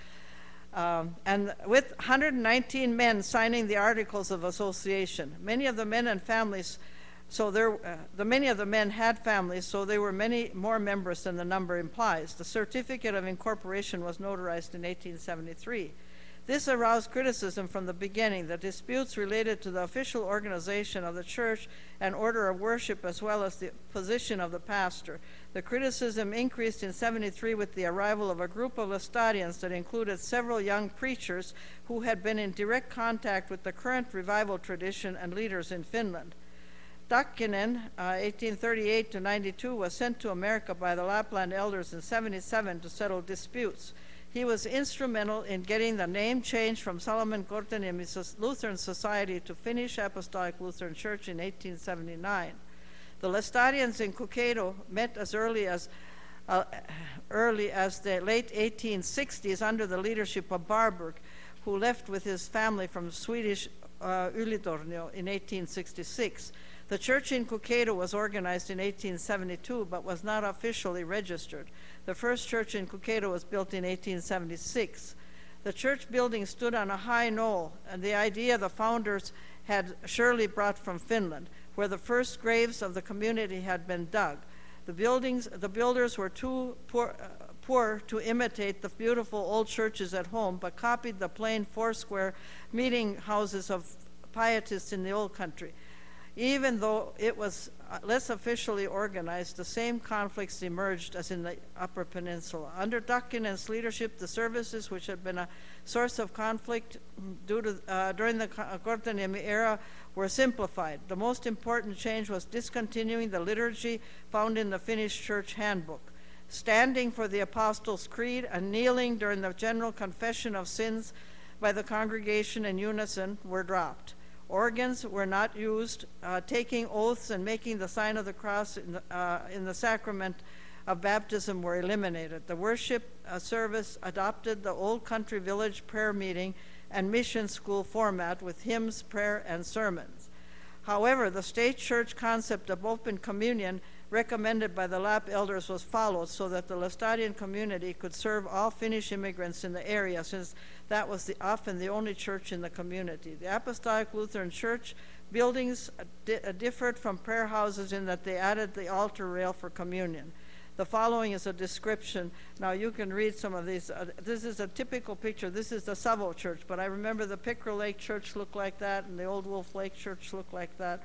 Um, and with one hundred nineteen men signing the Articles of Association, many of the men and families, so there, uh, the many of the men had families, so there were many more members than the number implies. The certificate of incorporation was notarized in eighteen seventy-three. This aroused criticism from the beginning. The disputes related to the official organization of the church and order of worship, as well as the position of the pastor. The criticism increased in seventy-three with the arrival of a group of Laestadians that included several young preachers who had been in direct contact with the current revival tradition and leaders in Finland. Dakkinen, uh, eighteen thirty-eight to ninety-two, was sent to America by the Lapland elders in seventy-seven to settle disputes. He was instrumental in getting the name changed from Solomon Korteniemi Lutheran Society to Finnish Apostolic Lutheran Church in eighteen seventy-nine. The Laestadians in Kokeido met as early as uh, early as the late eighteen sixties under the leadership of Barburg, who left with his family from Swedish uh, Ylitornio in eighteen sixty-six. The church in Kokeido was organized in eighteen seventy-two, but was not officially registered. The first church in Kokeido was built in eighteen seventy-six. The church building stood on a high knoll, and the idea the founders had surely brought from Finland, where the first graves of the community had been dug. The buildings, the builders were too poor, uh, poor to imitate the beautiful old churches at home, but copied the plain four-square meeting houses of pietists in the old country. Even though it was less officially organized, the same conflicts emerged as in the Upper Peninsula. Under Dakkinen's leadership, the services, which had been a source of conflict due to, uh, during the Korteniemi era, were simplified. The most important change was discontinuing the liturgy found in the Finnish Church Handbook. Standing for the Apostles' Creed and kneeling during the general confession of sins by the congregation in unison were dropped. Organs were not used. Uh, taking oaths and making the sign of the cross in the, uh, in the sacrament of baptism were eliminated. The worship uh, service adopted the old country village prayer meeting and mission school format with hymns, prayer, and sermons. However, the state church concept of open communion recommended by the Lap elders was followed so that the Laestadian community could serve all Finnish immigrants in the area, since that was the, often the only church in the community. The Apostolic Lutheran Church buildings di uh, differed from prayer houses in that they added the altar rail for communion. The following is a description. Now you can read some of these. Uh, this is a typical picture. This is the Savo Church, but I remember the Pickerel Lake Church looked like that, and the Old Wolf Lake Church looked like that.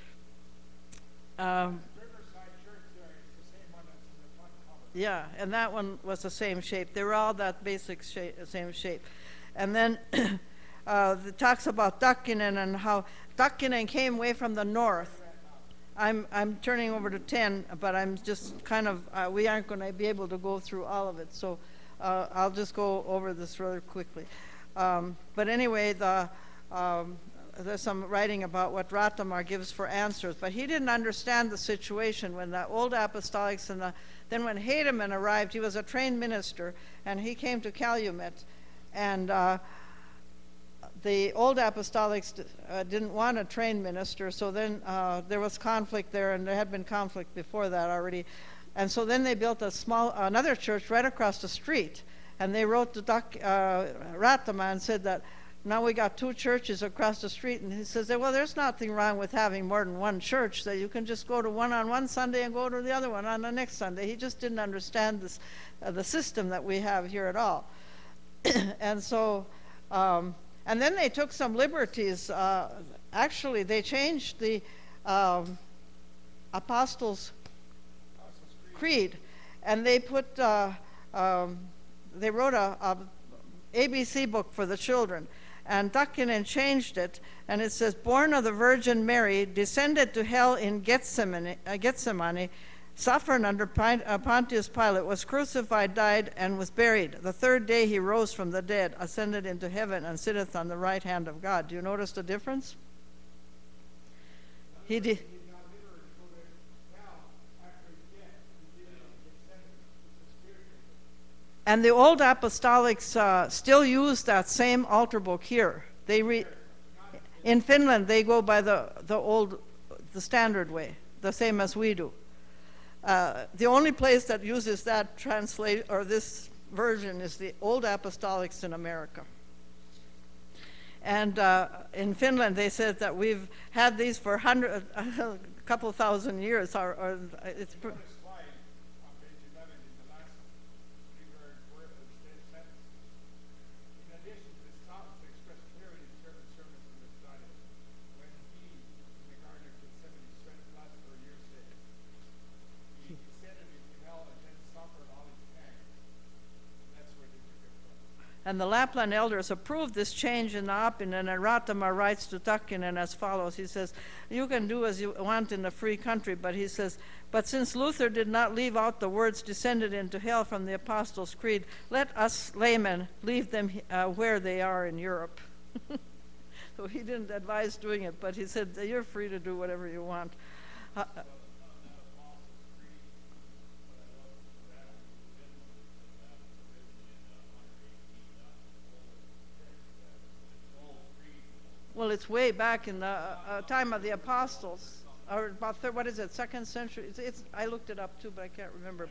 Um, Yeah, and that one was the same shape. They were all that basic shape, same shape. And then uh, it talks about Dakkinen and how Dakkinen came way from the north. I'm, I'm turning over to ten, but I'm just kind of, uh, we aren't going to be able to go through all of it, so uh, I'll just go over this rather quickly. Um, but anyway, the, um, there's some writing about what Ratamar gives for answers, but he didn't understand the situation when the old apostolics and the Then when Heidemann arrived, he was a trained minister, and he came to Calumet. And uh, the old apostolics uh, didn't want a trained minister, so then uh, there was conflict there, and there had been conflict before that already. And so then they built a small, another church right across the street, and they wrote to Doc uh, Ratama and said that now we got two churches across the street, and he says, well, there's nothing wrong with having more than one church, that you can just go to one on one Sunday and go to the other one on the next Sunday. He just didn't understand this, uh, the system that we have here at all. And so, um, and then they took some liberties. Uh, actually, they changed the um, Apostles' Creed, and they put, uh, um, they wrote a, a A B C book for the children. And Duckinen changed it, and it says, born of the Virgin Mary, descended to hell in Gethsemane, uh, Gethsemane suffered under uh, Pontius Pilate, was crucified, died, and was buried. The third day he rose from the dead, ascended into heaven, and sitteth on the right hand of God. Do you notice the difference? He did. And the old apostolics uh, still use that same altar book here. They re in Finland, they go by the, the old, the standard way, the same as we do. Uh, the only place that uses that translate, or this version, is the old apostolics in America. And uh, in Finland, they said that we've had these for hundred, a couple thousand years. Or, or it's pr And the Lapland elders approved this change in the Opinen, and Ratama writes to Duckinen as follows. He says, you can do as you want in a free country, but he says, but since Luther did not leave out the words descended into hell from the Apostles' Creed, let us laymen leave them uh, where they are in Europe. So he didn't advise doing it, but he said, you're free to do whatever you want. Uh, Well, it's way back in the uh, time of the apostles, or about third, what is it, second century? It's, it's I looked it up too, but I can't remember.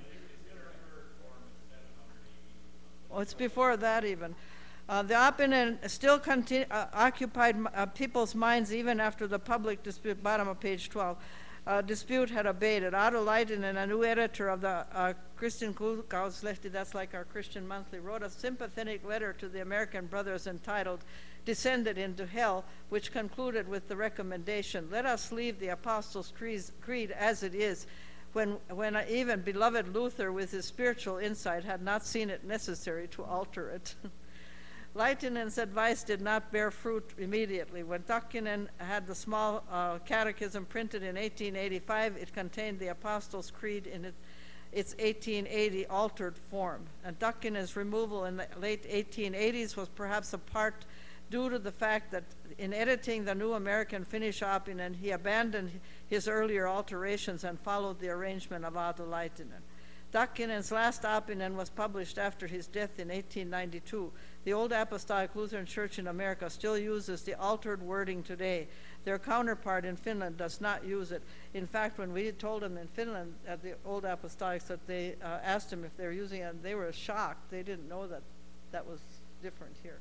Oh, it's before that even. Uh, the Opinen still continue, uh, occupied uh, people's minds even after the public dispute. Bottom of page twelve. Uh, dispute had abated. Otto Leitinen, a new editor of the uh, Christian Kuukausslehti, that's like our Christian Monthly, wrote a sympathetic letter to the American brothers entitled Descended into Hell, which concluded with the recommendation, let us leave the Apostles' Creed as it is, when, when even beloved Luther, with his spiritual insight, had not seen it necessary to alter it. Leitinen's advice did not bear fruit immediately. When Duckinen had the small uh, catechism printed in eighteen eighty-five, it contained the Apostles' Creed in it, its eighteen eighty altered form. And Duckinen's removal in the late eighteen eighties was perhaps a part due to the fact that in editing the New American Finnish Opinen, he abandoned his earlier alterations and followed the arrangement of Aato Leitinen. Duckinen's last Opinen was published after his death in eighteen ninety-two. The Old Apostolic Lutheran Church in America still uses the altered wording today. Their counterpart in Finland does not use it. In fact, when we told them in Finland at the Old Apostolics that they uh, asked them if they were using it, they were shocked. They didn't know that that was different here.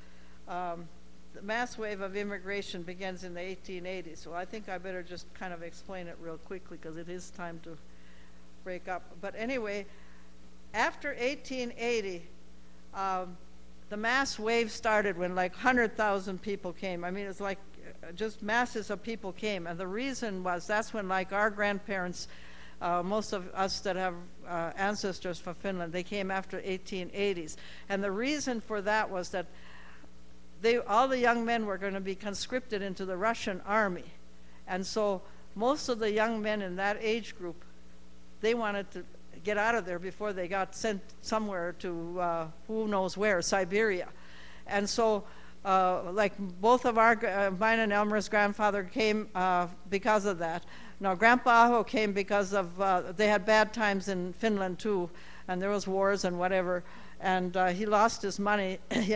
Um, the mass wave of immigration begins in the eighteen eighties, so I think I better just kind of explain it real quickly because it is time to break up. But anyway, after eighteen eighty, um, the mass wave started when like one hundred thousand people came. I mean, it's like uh, just masses of people came. And the reason was that's when like our grandparents, uh, most of us that have uh, ancestors from Finland, they came after eighteen eighties. And the reason for that was that they, all the young men were going to be conscripted into the Russian army. And so most of the young men in that age group, they wanted to get out of there before they got sent somewhere to uh, who knows where, Siberia. And so uh, like both of our, uh, mine and Elmer's grandfather came uh, because of that. Now Grandpa Aho came because of, uh, they had bad times in Finland too, and there was wars and whatever, and uh, he lost his money. He had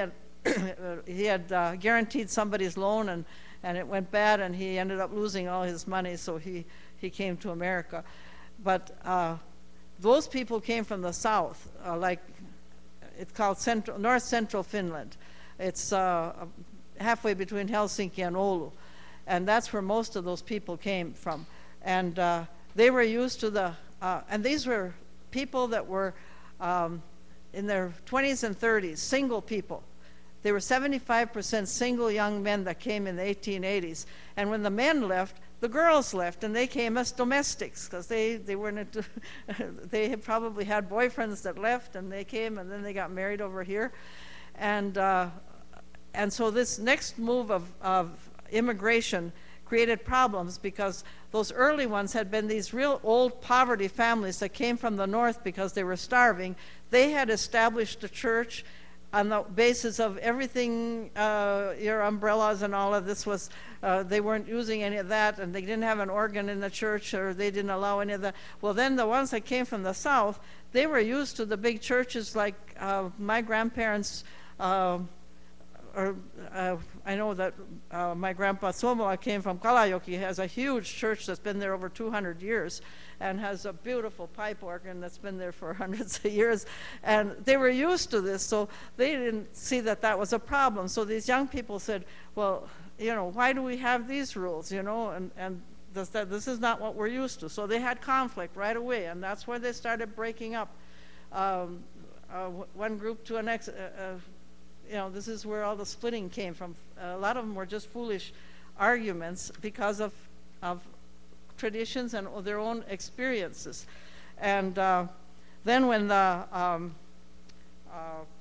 he had uh, guaranteed somebody's loan, and, and it went bad, and he ended up losing all his money, so he, he came to America. But uh, those people came from the south, uh, like it's called central, North Central Finland. It's uh, halfway between Helsinki and Oulu, and that's where most of those people came from. And uh, they were used to the, uh, and these were people that were um, in their twenties and thirties, single people. They were seventy-five percent single young men that came in the eighteen eighties. And when the men left, the girls left, and they came as domestics, because they, they weren't, they had probably had boyfriends that left, and they came, and then they got married over here. And, uh, and so this next move of, of immigration created problems, because those early ones had been these real old poverty families that came from the north because they were starving. They had established a church on the basis of everything, uh, your umbrellas and all of this was, uh, they weren't using any of that, and they didn't have an organ in the church, or they didn't allow any of that. Well, then the ones that came from the south, they were used to the big churches, like uh, my grandparents, uh, or uh, I know that uh, my grandpa Suomela came from Kalajoki. He has a huge church that's been there over two hundred years, and has a beautiful pipe organ that's been there for hundreds of years. And they were used to this, so they didn't see that that was a problem. So these young people said, well, you know, why do we have these rules, you know, and, and this, that, this is not what we're used to. So they had conflict right away, and that's where they started breaking up um, uh, one group to the next. Uh, uh, you know, this is where all the splitting came from. A lot of them were just foolish arguments because of, of traditions and their own experiences. And uh, then when the, um, uh,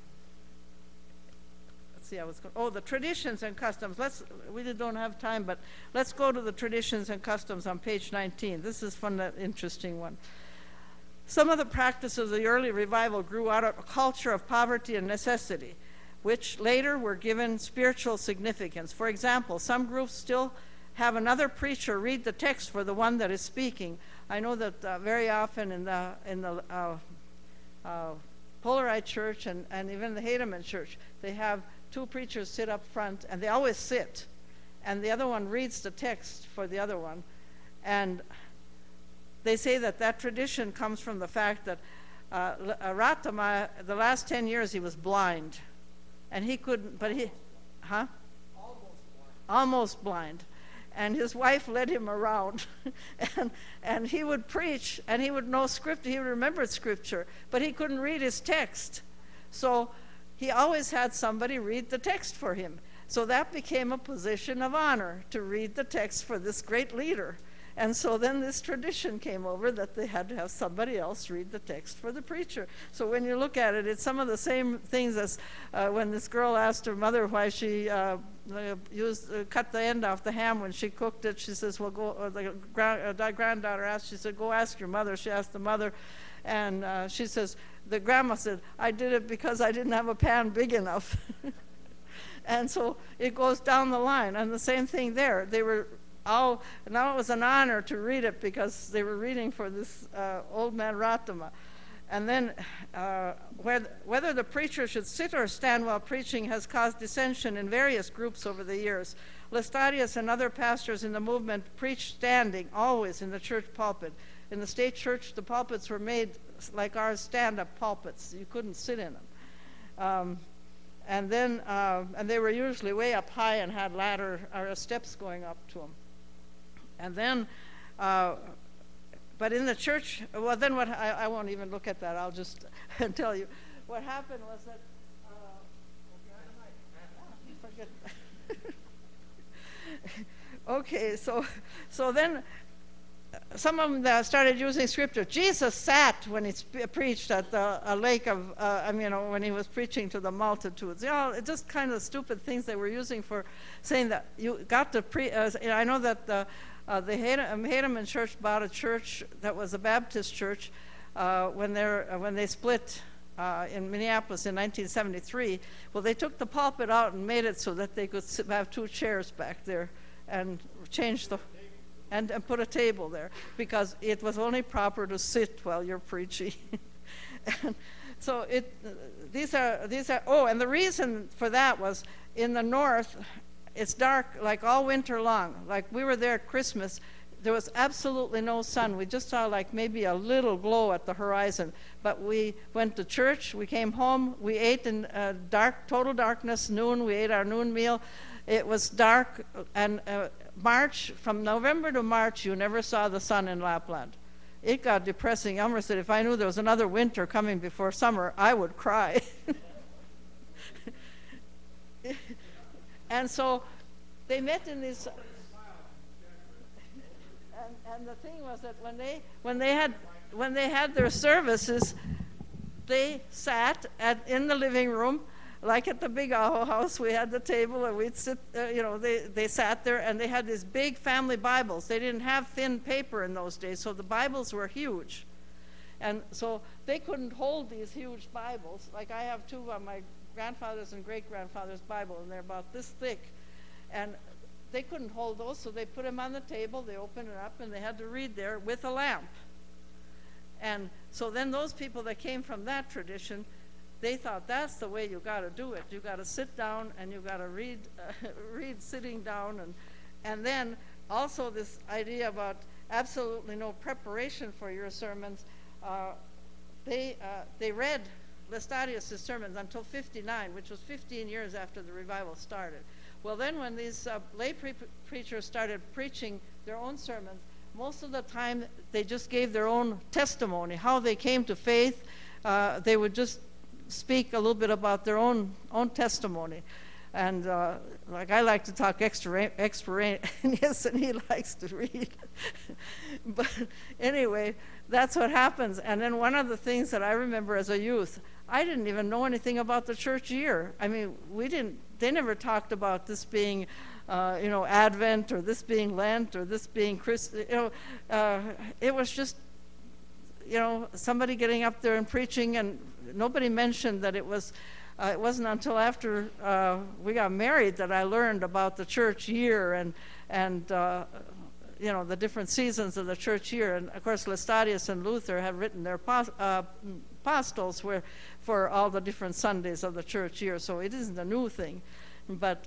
let's see, I was going, oh, the traditions and customs. Let's, we don't have time, but let's go to the traditions and customs on page nineteen. This is fun, that interesting one. Some of the practices of the early revival grew out of a culture of poverty and necessity, which later were given spiritual significance. For example, some groups still have another preacher read the text for the one that is speaking. I know that uh, very often in the, in the uh, uh, Polarized church and, and even the Heidemann church, they have two preachers sit up front, and they always sit, and the other one reads the text for the other one. And they say that that tradition comes from the fact that uh, Ratama, the last ten years, he was blind. And he couldn't, but he, huh? Almost blind. Almost blind. And his wife led him around, and, and he would preach, and he would know scripture, he remembered scripture, but he couldn't read his text. So he always had somebody read the text for him. So that became a position of honor, to read the text for this great leader. And so then this tradition came over that they had to have somebody else read the text for the preacher. So when you look at it, it's some of the same things as uh, when this girl asked her mother why she uh, used uh, cut the end off the ham when she cooked it. She says, well, go, uh, the grand, uh, granddaughter asked, she said, go ask your mother. She asked the mother, and uh, she says, the grandma said, I did it because I didn't have a pan big enough. And so it goes down the line. And the same thing there. They were Oh, now it was an honor to read it because they were reading for this uh, old man Ratama. And then uh, whether, whether the preacher should sit or stand while preaching has caused dissension in various groups over the years. Lestadius and other pastors in the movement preached standing, always in the church pulpit. In the state church, the pulpits were made like ours, stand-up pulpits. You couldn't sit in them. Um, and then, uh, and they were usually way up high and had ladder or steps going up to them. And then, uh, but in the church, well, then what, I, I won't even look at that. I'll just tell you. What happened was that, uh, forget. Okay, so, so then some of them started using scripture. Jesus sat when he sp- preached at the, a lake of, uh, I mean, you know, when he was preaching to the multitudes. You know, it's just kind of stupid things they were using for saying that you got to pre. Uh, I know that the, uh, the Heidemann Church bought a church that was a Baptist church uh, when they uh, when they split uh, in Minneapolis in nineteen seventy-three. Well, they took the pulpit out and made it so that they could sit, have two chairs back there and change the. And, and put a table there, because it was only proper to sit while you're preaching. And so it, these are, these are, oh, and the reason for that was in the north, it's dark like all winter long. Like we were there at Christmas, there was absolutely no sun. We just saw like maybe a little glow at the horizon. But we went to church, we came home, we ate in uh, dark, total darkness, noon, we ate our noon meal. It was dark, and uh, March, from November to March, you never saw the sun in Lapland. It got depressing. Elmer said, if I knew there was another winter coming before summer, I would cry. And so they met in these, and, and the thing was that when they when they had when they had their services, they sat at in the living room, like at the Big Aho house. We had the table, and we'd sit. Uh, you know, they they sat there, and they had these big family Bibles. They didn't have thin paper in those days, so the Bibles were huge, and so they couldn't hold these huge Bibles. Like I have two on my grandfather's and great-grandfather's Bible, and they're about this thick, and they couldn't hold those, so they put them on the table, they opened it up, and they had to read there with a lamp. And so then those people that came from that tradition, they thought that's the way you got to do it. You got to sit down, and you got to read uh, read sitting down, and and then also this idea about absolutely no preparation for your sermons. Uh, they uh, they read Lestadius' sermons until fifty-nine, which was fifteen years after the revival started. Well, then when these uh, lay pre- preachers started preaching their own sermons, most of the time they just gave their own testimony, how they came to faith. Uh, they would just speak a little bit about their own own testimony. And uh, like I like to talk extra, extraneous, and he likes to read. But anyway, that's what happens. And then one of the things that I remember as a youth, I didn't even know anything about the church year. I mean, we didn't, they never talked about this being, uh, you know, Advent, or this being Lent, or this being Christ. You know, uh, it was just, you know, somebody getting up there and preaching, and nobody mentioned that it was, uh, it wasn't until after uh, we got married that I learned about the church year and, and uh, you know, the different seasons of the church year. And of course, Lestadius and Luther had written their pos- uh, apostles were for all the different Sundays of the church year, so it isn't a new thing. But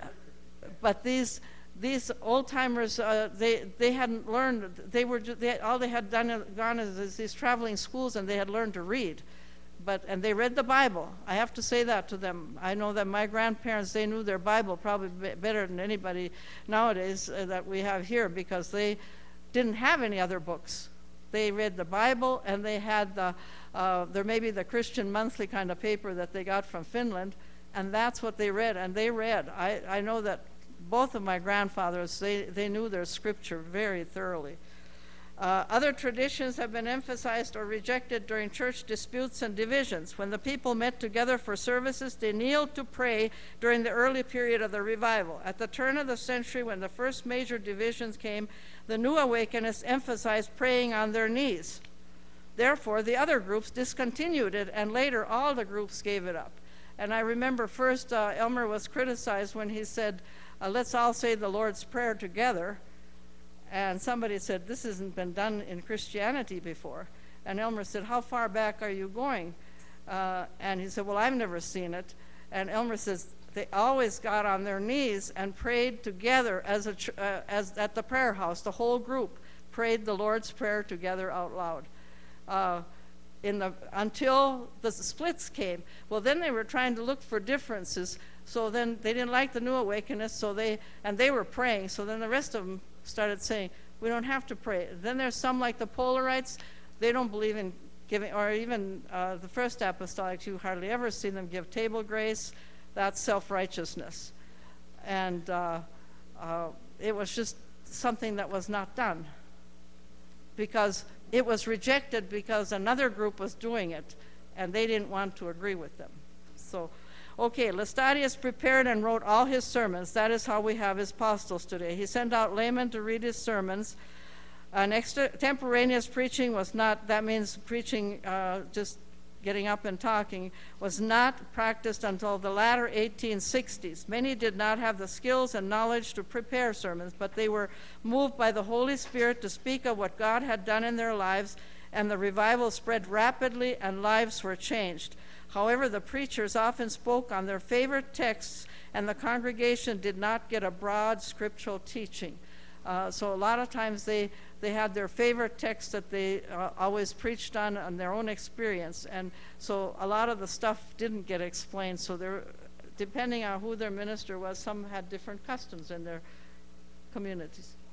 but these these old timers, uh, they they hadn't learned. They were they, all they had done gone is, is these traveling schools, and they had learned to read. But and they read the Bible. I have to say that to them. I know that my grandparents, they knew their Bible probably be better than anybody nowadays uh, that we have here, because they didn't have any other books. They read the Bible, and they had the uh, there may be the Christian Monthly kind of paper that they got from Finland, and that's what they read. And they read. I, I know that both of my grandfathers, they, they knew their scripture very thoroughly. Uh, other traditions have been emphasized or rejected during church disputes and divisions. When the people met together for services, they kneeled to pray during the early period of the revival. At the turn of the century, when the first major divisions came, the New Awakenists emphasized praying on their knees. Therefore, the other groups discontinued it, and later all the groups gave it up. And I remember first uh, Elmer was criticized when he said, uh, let's all say the Lord's Prayer together. And somebody said, this hasn't been done in Christianity before. And Elmer said, how far back are you going? Uh, and he said, well, I've never seen it. And Elmer says, they always got on their knees and prayed together as, a, uh, as at the prayer house. The whole group prayed the Lord's Prayer together out loud. Uh, in the, until the splits came. Well, then they were trying to look for differences. So then they didn't like the New Awakenists, so they, and they were praying. So then the rest of them started saying, we don't have to pray. Then there's some like the Polarites, they don't believe in giving, or even uh, the first apostolics, you hardly ever see them give table grace. That's self-righteousness. And uh, uh, it was just something that was not done, because it was rejected because another group was doing it, and they didn't want to agree with them. So, okay, Lestadius prepared and wrote all his sermons. That is how we have his apostles today. He sent out laymen to read his sermons. An extemporaneous preaching was not, that means preaching uh, just getting up and talking, was not practiced until the latter eighteen sixties. Many did not have the skills and knowledge to prepare sermons, but they were moved by the Holy Spirit to speak of what God had done in their lives and the revival spread rapidly and lives were changed. However, the preachers often spoke on their favorite texts, and the congregation did not get a broad scriptural teaching. Uh, so a lot of times they, they had their favorite text that they uh, always preached on on their own experience, and so a lot of the stuff didn't get explained. So there, depending on who their minister was, some had different customs in their communities.